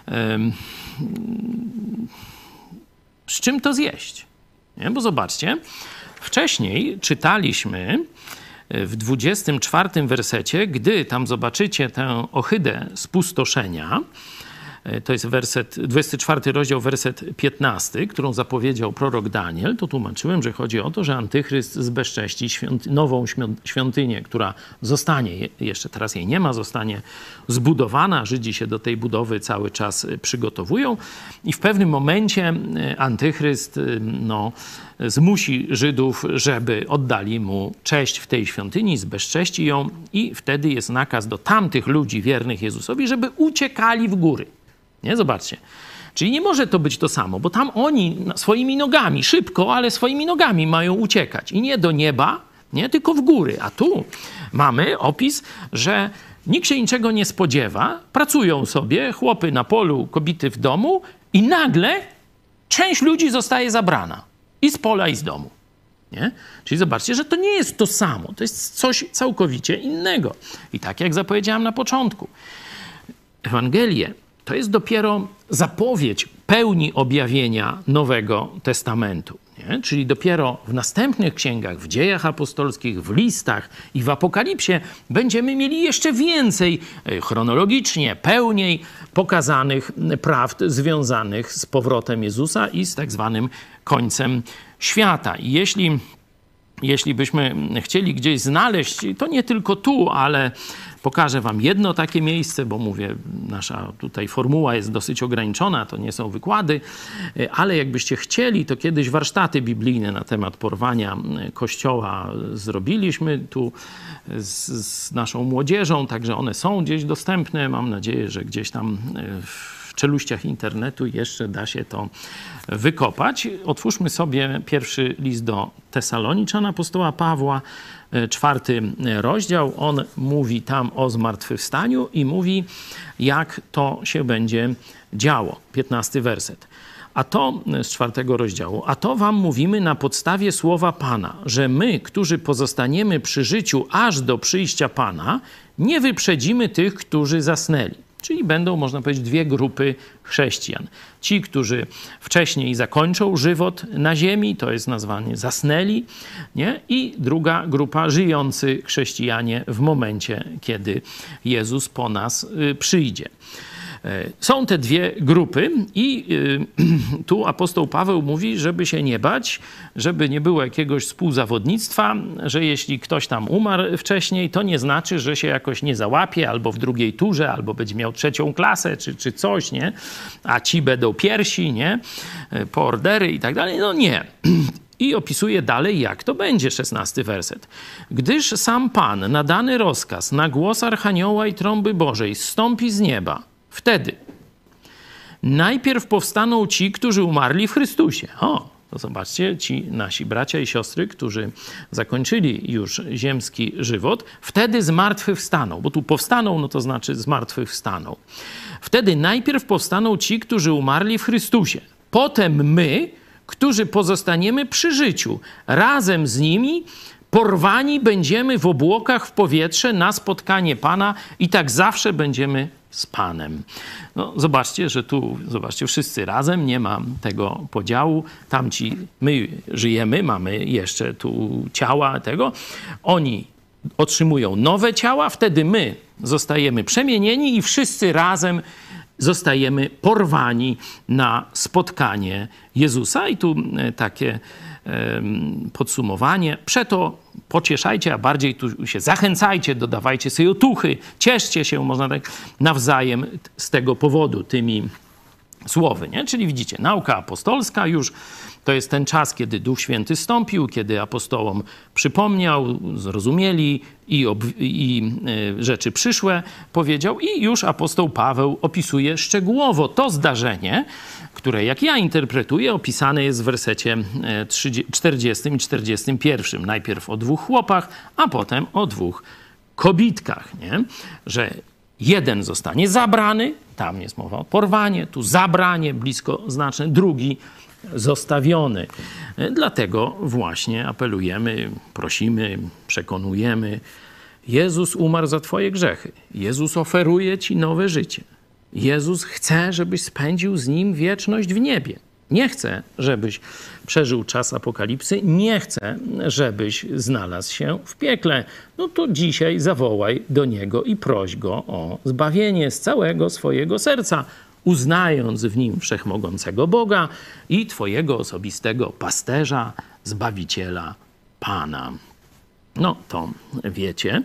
Z czym to zjeść? Nie? Bo zobaczcie, wcześniej czytaliśmy w dwudziestym czwartym wersecie, gdy tam zobaczycie tę ohydę spustoszenia, to jest werset, dwudziesty czwarty rozdział, werset piętnasty, którą zapowiedział prorok Daniel, to tłumaczyłem, że chodzi o to, że Antychryst zbezcześci świąty, nową świątynię, która zostanie, jeszcze teraz jej nie ma, zostanie zbudowana. Żydzi się do tej budowy cały czas przygotowują i w pewnym momencie Antychryst no, zmusi Żydów, żeby oddali mu cześć w tej świątyni, zbezcześci ją i wtedy jest nakaz do tamtych ludzi wiernych Jezusowi, żeby uciekali w góry. Nie? Zobaczcie. Czyli nie może to być to samo, bo tam oni swoimi nogami, szybko, ale swoimi nogami mają uciekać. I nie do nieba, nie, tylko w góry. A tu mamy opis, że nikt się niczego nie spodziewa, pracują sobie, chłopy na polu, kobiety w domu i nagle część ludzi zostaje zabrana. I z pola, i z domu. Nie? Czyli zobaczcie, że to nie jest to samo. To jest coś całkowicie innego. I tak jak zapowiedziałem na początku, Ewangelie to jest dopiero zapowiedź pełni objawienia Nowego Testamentu. Nie? Czyli dopiero w następnych księgach, w Dziejach Apostolskich, w listach i w Apokalipsie będziemy mieli jeszcze więcej chronologicznie, pełniej pokazanych prawd związanych z powrotem Jezusa i z tak zwanym końcem świata. I jeśli jeśli byśmy chcieli gdzieś znaleźć, to nie tylko tu, ale pokażę wam jedno takie miejsce, bo mówię, nasza tutaj formuła jest dosyć ograniczona, to nie są wykłady, ale jakbyście chcieli, to kiedyś warsztaty biblijne na temat porwania Kościoła zrobiliśmy tu z, z naszą młodzieżą, także one są gdzieś dostępne. Mam nadzieję, że gdzieś tam w czeluściach internetu jeszcze da się to wykopać. Otwórzmy sobie pierwszy list do Tesaloniczan apostoła Pawła, czwarty rozdział. On mówi tam o zmartwychwstaniu i mówi, jak to się będzie działo. Piętnasty werset. A to z czwartego rozdziału. A to wam mówimy na podstawie słowa Pana, że my, którzy pozostaniemy przy życiu aż do przyjścia Pana, nie wyprzedzimy tych, którzy zasnęli. Czyli będą, można powiedzieć, dwie grupy chrześcijan. Ci, którzy wcześniej zakończą żywot na ziemi, to jest nazwanie zasnęli, nie? I druga grupa, żyjący chrześcijanie w momencie, kiedy Jezus po nas y, przyjdzie. Są te dwie grupy i tu apostoł Paweł mówi, żeby się nie bać, żeby nie było jakiegoś współzawodnictwa, że jeśli ktoś tam umarł wcześniej, to nie znaczy, że się jakoś nie załapie albo w drugiej turze, albo będzie miał trzecią klasę, czy, czy coś, nie? A ci będą pierwsi, nie? Po ordery i tak dalej. No nie. I opisuje dalej, jak to będzie, szesnasty werset. Gdyż sam Pan na dany rozkaz, na głos Archanioła i trąby Bożej zstąpi z nieba, wtedy najpierw powstaną ci, którzy umarli w Chrystusie. O, to zobaczcie, ci nasi bracia i siostry, którzy zakończyli już ziemski żywot, wtedy zmartwychwstaną, bo tu powstaną, no to znaczy zmartwychwstaną. Wtedy najpierw powstaną ci, którzy umarli w Chrystusie. Potem my, którzy pozostaniemy przy życiu, razem z nimi porwani będziemy w obłokach w powietrze na spotkanie Pana i tak zawsze będziemy z Panem. No, zobaczcie, że tu, zobaczcie, wszyscy razem, nie ma tego podziału. Tamci, my żyjemy, mamy jeszcze tu ciała tego. Oni otrzymują nowe ciała, wtedy my zostajemy przemienieni i wszyscy razem zostajemy porwani na spotkanie Jezusa. I tu takie podsumowanie. Przeto pocieszajcie, a bardziej tu się zachęcajcie, dodawajcie sobie otuchy, cieszcie się, można tak nawzajem z tego powodu tymi słowy, nie? Czyli widzicie, nauka apostolska już to jest ten czas, kiedy Duch Święty stąpił, kiedy apostołom przypomniał, zrozumieli i, i y, rzeczy przyszłe powiedział i już apostoł Paweł opisuje szczegółowo to zdarzenie, które, jak ja interpretuję, opisane jest w wersecie czterdziestym i czterdziestym pierwszym. Najpierw o dwóch chłopach, a potem o dwóch kobitkach, nie? Że jeden zostanie zabrany, tam jest mowa o porwanie, tu zabranie, blisko znaczne, drugi zostawiony. Dlatego właśnie apelujemy, prosimy, przekonujemy. Jezus umarł za twoje grzechy. Jezus oferuje ci nowe życie. Jezus chce, żebyś spędził z Nim wieczność w niebie. Nie chce, żebyś przeżył czas apokalipsy. Nie chce, żebyś znalazł się w piekle. No to dzisiaj zawołaj do Niego i proś Go o zbawienie z całego swojego serca, uznając w Nim wszechmogącego Boga i twojego osobistego pasterza, Zbawiciela, Pana. No to wiecie.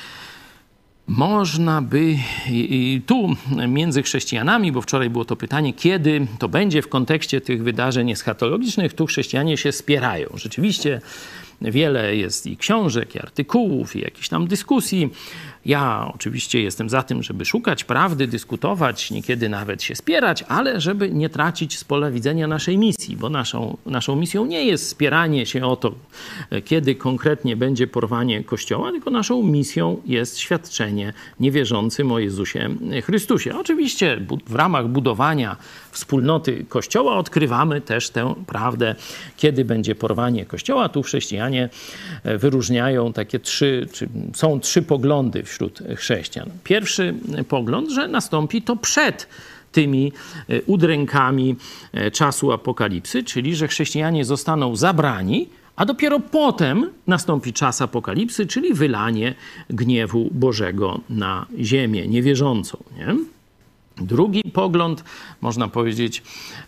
Można by i tu między chrześcijanami, bo wczoraj było to pytanie, kiedy to będzie w kontekście tych wydarzeń eschatologicznych, tu chrześcijanie się spierają. Rzeczywiście wiele jest i książek, i artykułów, i jakichś tam dyskusji. Ja oczywiście jestem za tym, żeby szukać prawdy, dyskutować, niekiedy nawet się spierać, ale żeby nie tracić z pola widzenia naszej misji, bo naszą, naszą misją nie jest spieranie się o to, kiedy konkretnie będzie porwanie Kościoła, tylko naszą misją jest świadczenie niewierzącym o Jezusie Chrystusie. Oczywiście w ramach budowania wspólnoty Kościoła odkrywamy też tę prawdę, kiedy będzie porwanie Kościoła. Tu chrześcijanie wyróżniają takie trzy, czy są trzy poglądy wśród chrześcijan. Pierwszy pogląd, że nastąpi to przed tymi udrękami czasu apokalipsy, czyli że chrześcijanie zostaną zabrani, a dopiero potem nastąpi czas apokalipsy, czyli wylanie gniewu Bożego na ziemię niewierzącą. Nie? Drugi pogląd, można powiedzieć,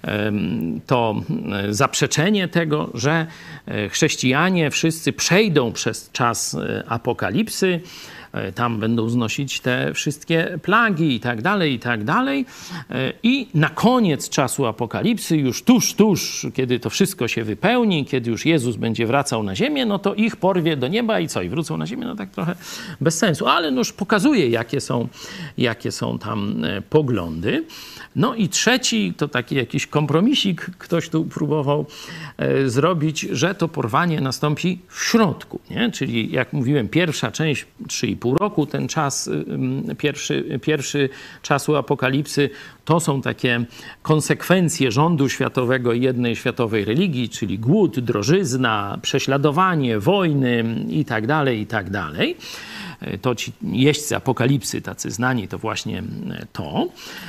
to zaprzeczenie tego, że chrześcijanie wszyscy przejdą przez czas apokalipsy, tam będą znosić te wszystkie plagi i tak dalej, i tak dalej. I na koniec czasu apokalipsy, już tuż, tuż, kiedy to wszystko się wypełni, kiedy już Jezus będzie wracał na ziemię, no to ich porwie do nieba i co? I wrócą na ziemię? No tak trochę bez sensu. Ale no już pokazuje, jakie są, jakie są tam poglądy. No i trzeci, to taki jakiś kompromisik ktoś tu próbował e, zrobić, że to porwanie nastąpi w środku, nie? Czyli jak mówiłem, pierwsza część, trzy i pół roku, ten czas, y, pierwszy, pierwszy czasu apokalipsy, to są takie konsekwencje rządu światowego i jednej światowej religii, czyli głód, drożyzna, prześladowanie, wojny i tak dalej, i tak dalej. To ci jeźdźcy apokalipsy, tacy znani, to właśnie to.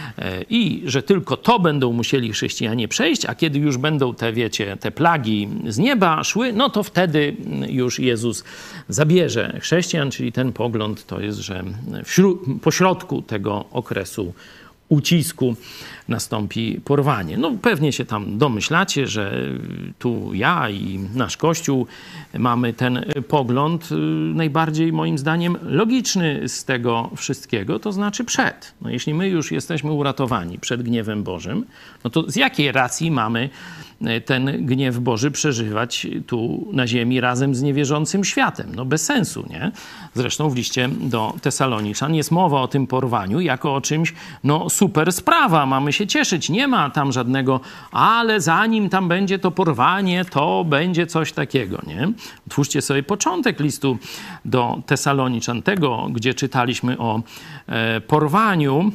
I że tylko to będą musieli chrześcijanie przejść, a kiedy już będą te, wiecie, te plagi z nieba szły, no to wtedy już Jezus zabierze chrześcijan, czyli ten pogląd to jest, że wśród, pośrodku tego okresu ucisku nastąpi porwanie. No pewnie się tam domyślacie, że tu ja i nasz Kościół mamy ten pogląd najbardziej moim zdaniem logiczny z tego wszystkiego, to znaczy przed. No jeśli my już jesteśmy uratowani przed gniewem Bożym, no to z jakiej racji mamy ten gniew Boży przeżywać tu na ziemi razem z niewierzącym światem? No bez sensu, nie? Zresztą w liście do Tesaloniczan jest mowa o tym porwaniu jako o czymś, no super sprawa, mamy się cieszyć. Nie ma tam żadnego, ale zanim tam będzie to porwanie, to będzie coś takiego, nie? Otwórzcie sobie początek listu do Tesaloniczan, tego, gdzie czytaliśmy o e, porwaniu.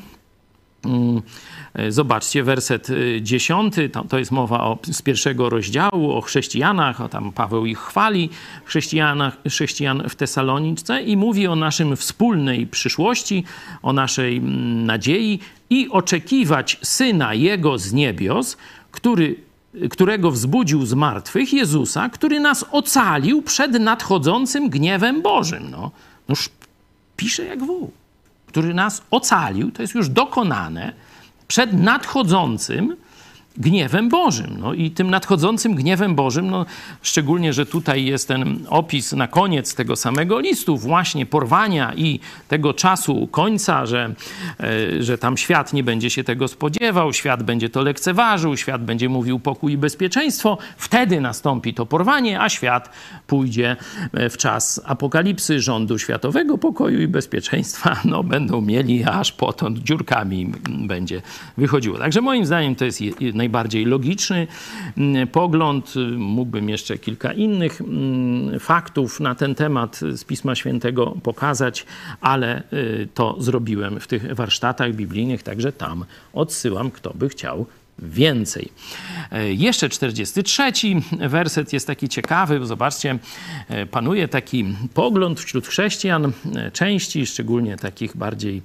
Mm. Zobaczcie, werset dziesiąty, to, to jest mowa o, z pierwszego rozdziału o chrześcijanach, o tam Paweł ich chwali, chrześcijanach, chrześcijan w Tesalonice i mówi o naszym wspólnej przyszłości, o naszej nadziei i oczekiwać Syna Jego z niebios, który, którego wzbudził z martwych, Jezusa, który nas ocalił przed nadchodzącym gniewem Bożym. No, noż pisze jak wół, który nas ocalił, to jest już dokonane, przed nadchodzącym gniewem Bożym. No i tym nadchodzącym gniewem Bożym, no szczególnie, że tutaj jest ten opis na koniec tego samego listu, właśnie porwania i tego czasu końca, że, że tam świat nie będzie się tego spodziewał, świat będzie to lekceważył, świat będzie mówił pokój i bezpieczeństwo, wtedy nastąpi to porwanie, a świat pójdzie w czas apokalipsy, rządu światowego pokoju i bezpieczeństwa. No będą mieli, aż potąd dziurkami będzie wychodziło. Także moim zdaniem to jest najbardziej logiczny pogląd. Mógłbym jeszcze kilka innych faktów na ten temat z Pisma Świętego pokazać, ale to zrobiłem w tych warsztatach biblijnych, także tam odsyłam, kto by chciał więcej. Jeszcze czterdziesty trzeci werset jest taki ciekawy. Zobaczcie, panuje taki pogląd wśród chrześcijan, części, szczególnie takich bardziej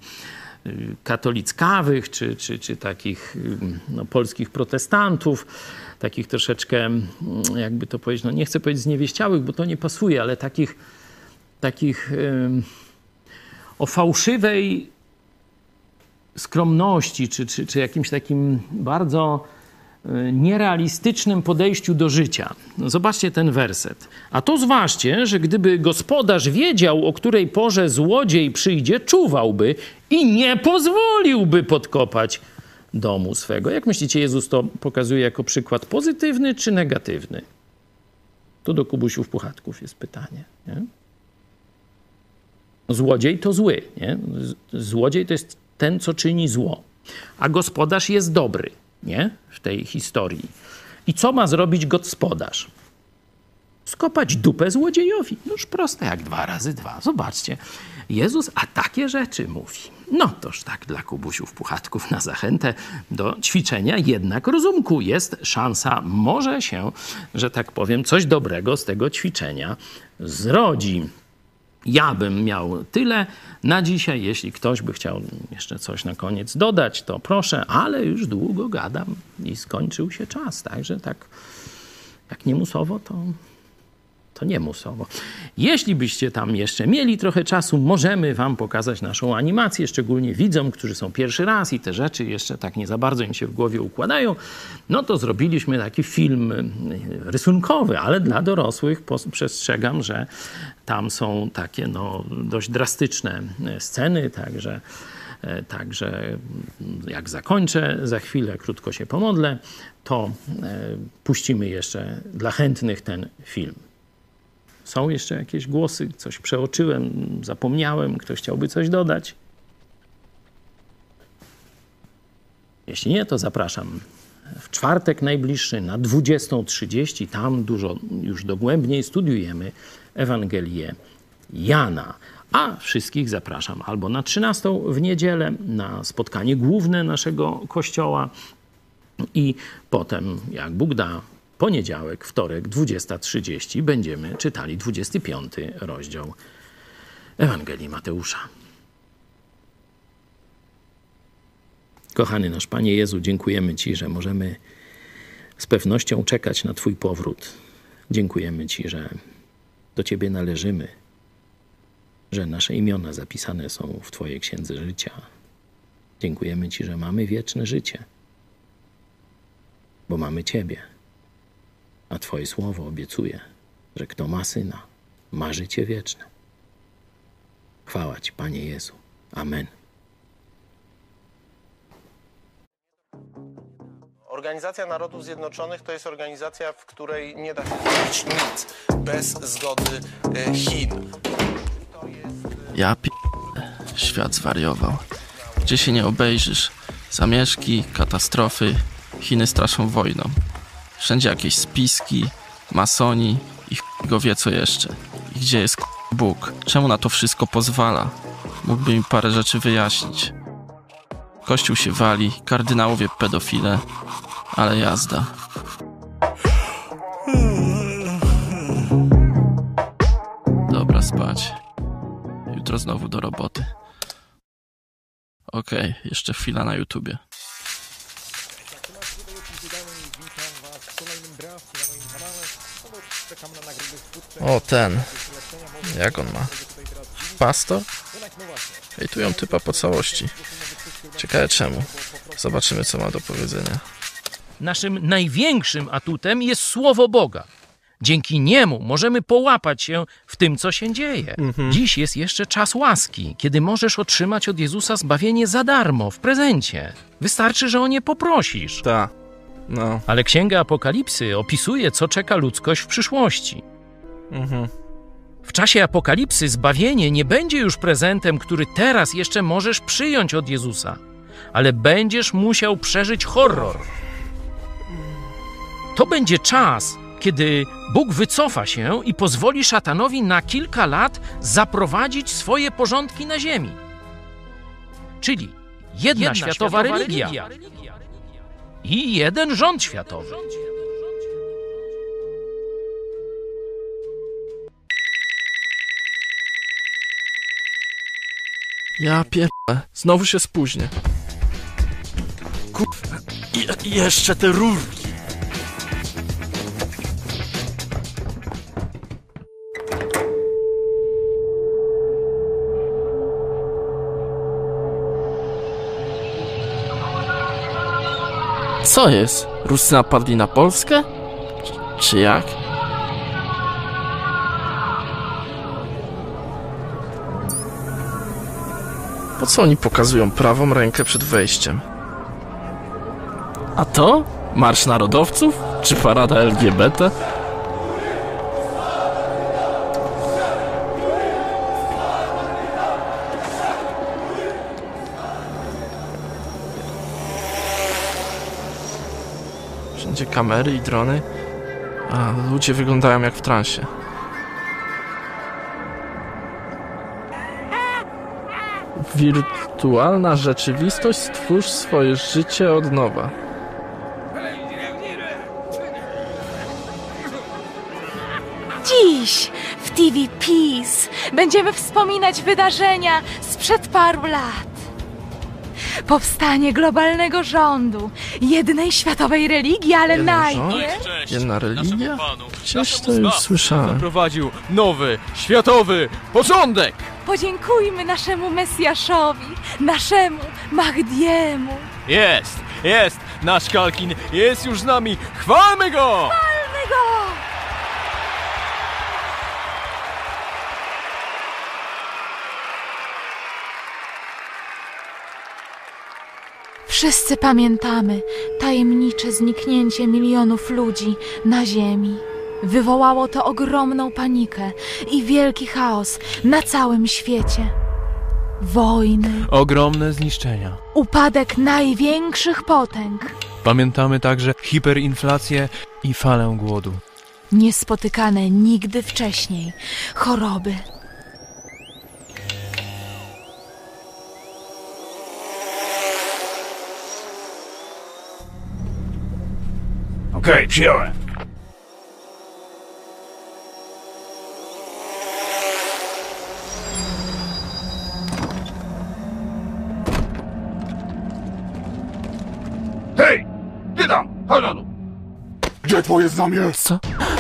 katolickawych, czy, czy, czy takich no, polskich protestantów, takich troszeczkę, jakby to powiedzieć, no nie chcę powiedzieć zniewieściałych, bo to nie pasuje, ale takich, takich um, o fałszywej skromności, czy, czy, czy jakimś takim bardzo nierealistycznym podejściu do życia. No zobaczcie ten werset. A to zważcie, że gdyby gospodarz wiedział, o której porze złodziej przyjdzie, czuwałby i nie pozwoliłby podkopać domu swego. Jak myślicie, Jezus to pokazuje jako przykład pozytywny czy negatywny? To do Kubusiów Puchatków jest pytanie. Nie? Złodziej to zły. Nie? Złodziej to jest ten, co czyni zło. A gospodarz jest dobry. Nie? W tej historii. I co ma zrobić gospodarz? Skopać dupę złodziejowi. Noż proste jak dwa razy dwa. Zobaczcie. Jezus a takie rzeczy mówi. No toż tak dla Kubusiów Puchatków na zachętę do ćwiczenia jednak rozumku. Jest szansa, może się, że tak powiem, coś dobrego z tego ćwiczenia zrodzi. Ja bym miał tyle na dzisiaj. Jeśli ktoś by chciał jeszcze coś na koniec dodać, to proszę, ale już długo gadam i skończył się czas. Także tak jak nie musowo, to, to nie musowo. Jeśli byście tam jeszcze mieli trochę czasu, możemy wam pokazać naszą animację, szczególnie widzom, którzy są pierwszy raz i te rzeczy jeszcze tak nie za bardzo im się w głowie układają. No to zrobiliśmy taki film rysunkowy, ale dla dorosłych. Przestrzegam, że tam są takie no, dość drastyczne sceny, także, także jak zakończę za chwilę, krótko się pomodlę, to puścimy jeszcze dla chętnych ten film. Są jeszcze jakieś głosy? Coś przeoczyłem, zapomniałem? Ktoś chciałby coś dodać? Jeśli nie, to zapraszam w czwartek najbliższy na dwudziestą trzydzieści. Tam dużo już dogłębniej studiujemy Ewangelię Jana. A wszystkich zapraszam albo na trzynastą w niedzielę na spotkanie główne naszego kościoła i potem, jak Bóg da, poniedziałek, wtorek, dwudziesta trzydzieści będziemy czytali dwudziesty piąty rozdział Ewangelii Mateusza. Kochany nasz Panie Jezu, dziękujemy Ci, że możemy z pewnością czekać na Twój powrót. Dziękujemy Ci, że do Ciebie należymy, że nasze imiona zapisane są w Twojej Księdze Życia. Dziękujemy Ci, że mamy wieczne życie, bo mamy Ciebie. A Twoje słowo obiecuje, że kto ma Syna, ma życie wieczne. Chwała Ci, Panie Jezu. Amen. Organizacja Narodów Zjednoczonych to jest organizacja, w której nie da się zrobić nic bez zgody Chin. Ja p... Świat zwariował. Gdzie się nie obejrzysz, zamieszki, katastrofy, Chiny straszą wojną. Wszędzie jakieś spiski, masoni i ch... go wie co jeszcze. I gdzie jest k... Bóg? Czemu na to wszystko pozwala? Mógłby mi parę rzeczy wyjaśnić. Kościół się wali, kardynałowie pedofile, ale jazda. Dobra, spać. Jutro znowu do roboty. Okej, okay, jeszcze chwila na YouTubie. O, ten. Jak on ma? Pastor? Hejtują typa po całości. Ciekawe czemu. Zobaczymy, co ma do powiedzenia. Naszym największym atutem jest Słowo Boga. Dzięki niemu możemy połapać się w tym, co się dzieje. Mhm. Dziś jest jeszcze czas łaski, kiedy możesz otrzymać od Jezusa zbawienie za darmo, w prezencie. Wystarczy, że o nie poprosisz. Tak. No. Ale Księga Apokalipsy opisuje, co czeka ludzkość w przyszłości. Mhm. W czasie Apokalipsy zbawienie nie będzie już prezentem, który teraz jeszcze możesz przyjąć od Jezusa, ale będziesz musiał przeżyć horror. To będzie czas, kiedy Bóg wycofa się i pozwoli szatanowi na kilka lat zaprowadzić swoje porządki na ziemi. Czyli jedna, jedna światowa, światowa religia, religia i jeden rząd światowy. Ja pierdolę. Znowu się spóźnię. Kurwa. Je- jeszcze te rurki. Co jest? Ruscy napadli na Polskę? Czy, czy jak? Po co oni pokazują prawą rękę przed wejściem? A to? Marsz Narodowców? Czy parada L G B T? Wszędzie kamery i drony, a ludzie wyglądają jak w transie. Wirtualna rzeczywistość, stwórz swoje życie od nowa. Dziś w T V Peace będziemy wspominać wydarzenia sprzed paru lat. powstanie globalnego rządu, jednej światowej religii, ale Jeden najpierw... rząd? Jedna religia? Gdzieś to już słyszałem. Zaprowadził nowy, światowy porządek! Podziękujmy naszemu Mesjaszowi, naszemu Mahdiemu. Jest, jest! Nasz Kalkin jest już z nami! Chwalmy go! Chwalmy go! Wszyscy pamiętamy tajemnicze zniknięcie milionów ludzi na Ziemi. Wywołało to ogromną panikę i wielki chaos na całym świecie. Wojny, Ogromne zniszczenia. upadek największych potęg, Pamiętamy także hiperinflację i falę głodu. niespotykane nigdy wcześniej choroby. Okej, okay, przyjąłem. Hej! Ty tam! Chodź na dół! Gdzie twoje znamie? Co?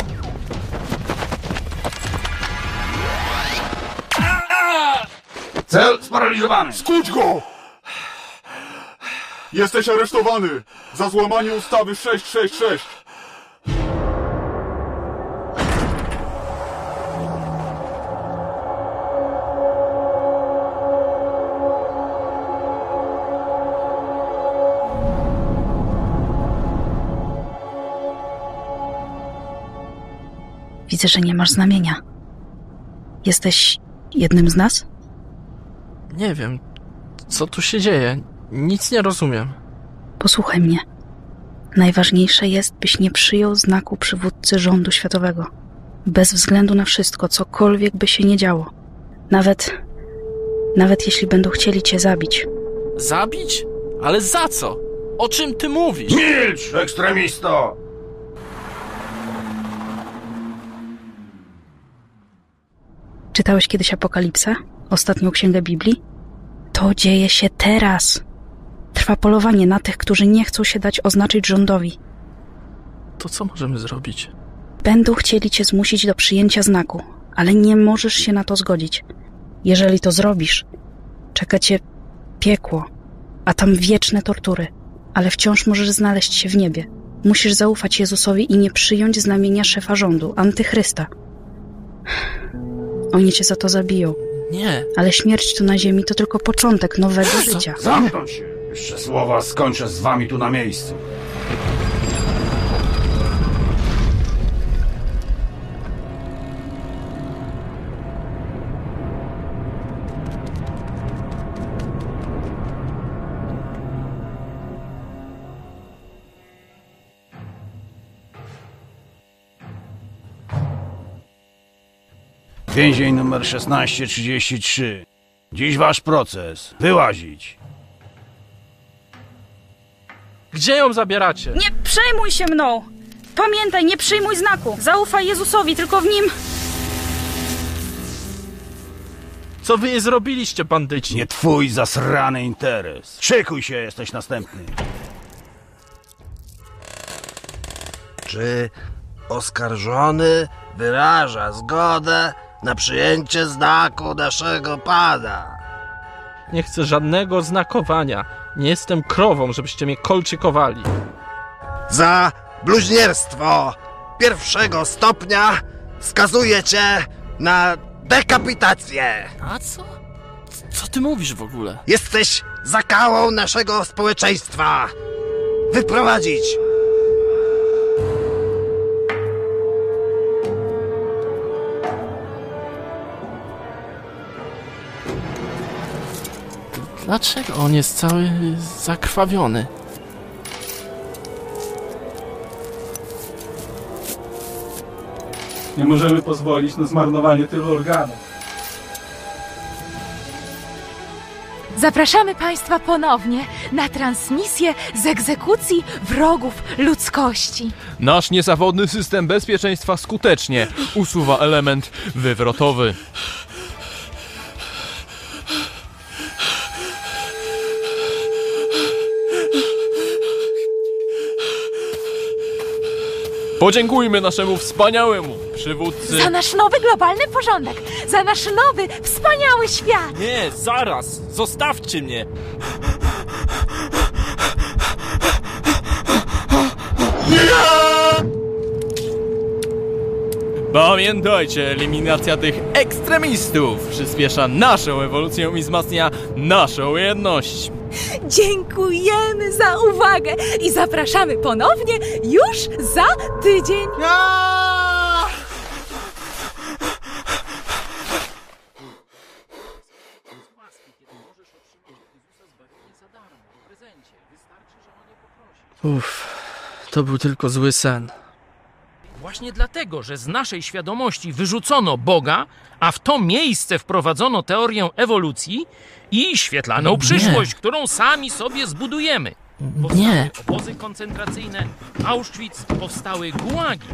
Cel sparaliżowany! Skuć go! Jesteś aresztowany za złamanie ustawy sześć sześć sześć. Widzę, że nie masz znamienia. Jesteś jednym z nas? Nie wiem, co tu się dzieje. Nic nie rozumiem. Posłuchaj mnie. Najważniejsze jest, byś nie przyjął znaku przywódcy rządu światowego. Bez względu na wszystko, cokolwiek by się nie działo. Nawet... Nawet jeśli będą chcieli cię zabić. Zabić? Ale za co? O czym ty mówisz? Milcz, ekstremisto! Czytałeś kiedyś Apokalipsę? Ostatnią księgę Biblii? To dzieje się teraz. Trwa polowanie na tych, którzy nie chcą się dać oznaczyć rządowi. To co możemy zrobić? Będą chcieli cię zmusić do przyjęcia znaku, ale nie możesz się na to zgodzić. Jeżeli to zrobisz, czeka cię piekło, a tam wieczne tortury, ale wciąż możesz znaleźć się w niebie. Musisz zaufać Jezusowi i nie przyjąć znamienia szefa rządu, antychrysta. Oni cię za to zabiją. Nie. Ale śmierć tu na ziemi to tylko początek nowego Co? życia. Zamknąć się! Jeszcze słowa skończę z wami tu na miejscu. Więzień numer szesnaście trzydzieści trzy. Dziś wasz proces. Wyłazić. Gdzie ją zabieracie? Nie przejmuj się mną! Pamiętaj, nie przyjmuj znaku! Zaufaj Jezusowi, tylko w nim... Co wy jej zrobiliście, bandyci? Nie twój zasrany interes. Szykuj się, jesteś następny. Czy oskarżony wyraża zgodę na przyjęcie znaku naszego Pana? Nie chcę żadnego znakowania. Nie jestem krową, żebyście mnie kolczykowali. Za bluźnierstwo pierwszego stopnia skazuję cię na dekapitację. A co? Co ty mówisz w ogóle? Jesteś zakałą naszego społeczeństwa. Wyprowadzić. Dlaczego on jest cały zakrwawiony? Nie możemy pozwolić na zmarnowanie tylu organów. Zapraszamy Państwa ponownie na transmisję z egzekucji wrogów ludzkości. Nasz niezawodny system bezpieczeństwa skutecznie usuwa element wywrotowy. Podziękujmy naszemu wspaniałemu przywódcy. Za nasz nowy globalny porządek! Za nasz nowy, wspaniały świat! Nie, zaraz! Zostawcie mnie! Pamiętajcie, eliminacja tych ekstremistów przyspiesza naszą ewolucję i wzmacnia naszą jedność. Dziękujemy za uwagę i zapraszamy ponownie już za tydzień. Uff, to był tylko zły sen. Właśnie dlatego, że z naszej świadomości wyrzucono Boga, a w to miejsce wprowadzono teorię ewolucji i świetlaną Nie. przyszłość, którą sami sobie zbudujemy. Powstały Nie. obozy koncentracyjne, Auschwitz, powstały gułagi.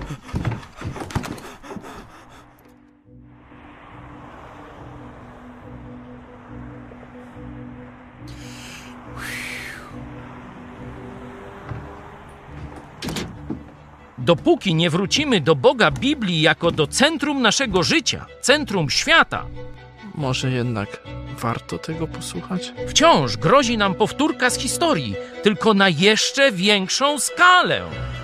Dopóki nie wrócimy do Boga Biblii jako do centrum naszego życia, centrum świata, Może jednak warto tego posłuchać? wciąż grozi nam powtórka z historii, tylko na jeszcze większą skalę.